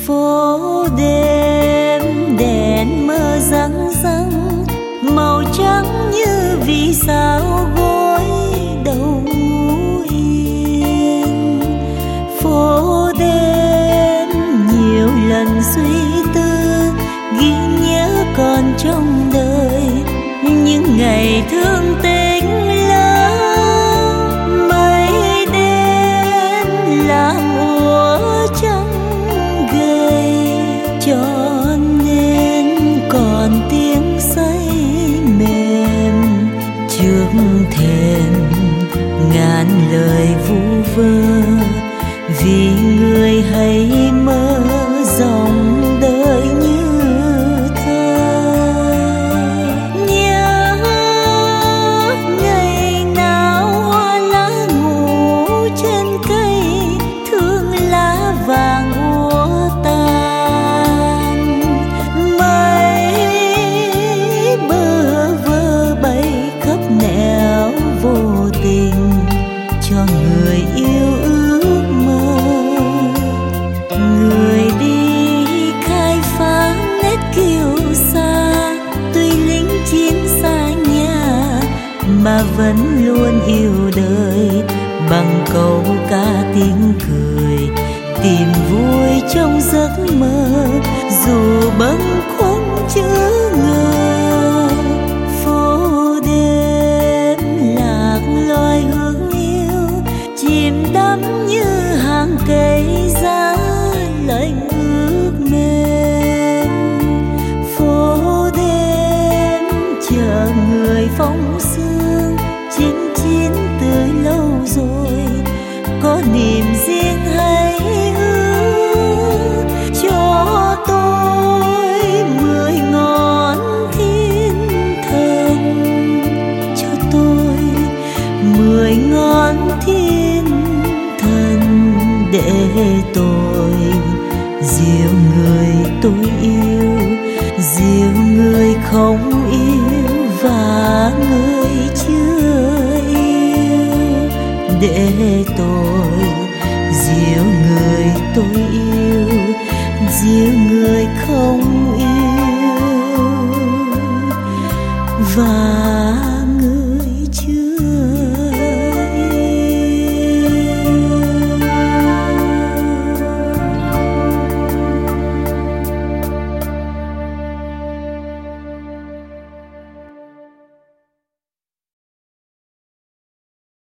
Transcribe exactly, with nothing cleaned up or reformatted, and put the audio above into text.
phố đêm đèn mơ răng răng, màu trắng như vì sao gối đầu yên. Phố đêm nhiều lần suy tư, ghi nhớ còn trong đời những ngày thương tình lắm. Mây đen làm úa trắng gầy, cho nên còn tiếng say mềm trước thềm ngàn lời vu vơ. Vì người hay mơ dòng đời như thơ. Nhớ ngày nào hoa lá ngủ trên cây, thương lá vàng úa tàn. Mây bơ vơ bay khắp nẻo vô tình, cho người yêu ước mơ. Người đi khai phá nét kiêu sa, tuy lính chiến xa nhà mà vẫn luôn yêu đời. Bằng câu ca tiếng cười, tìm vui trong giấc mơ, dù bâng khuâng chữ ngờ. Phố đêm lạc loài hương yêu, chìm đắm như hàng cây giá lạnh ước mềm. Phố đêm chờ người phong sương, chinh chiến từ lâu rồi, có niềm riêng hay ước cho tôi mười ngón thiên thần, cho tôi mười ngón thiên thần, để tôi dìu người tôi yêu, dìu người không yêu và người chưa yêu, để tôi dìu người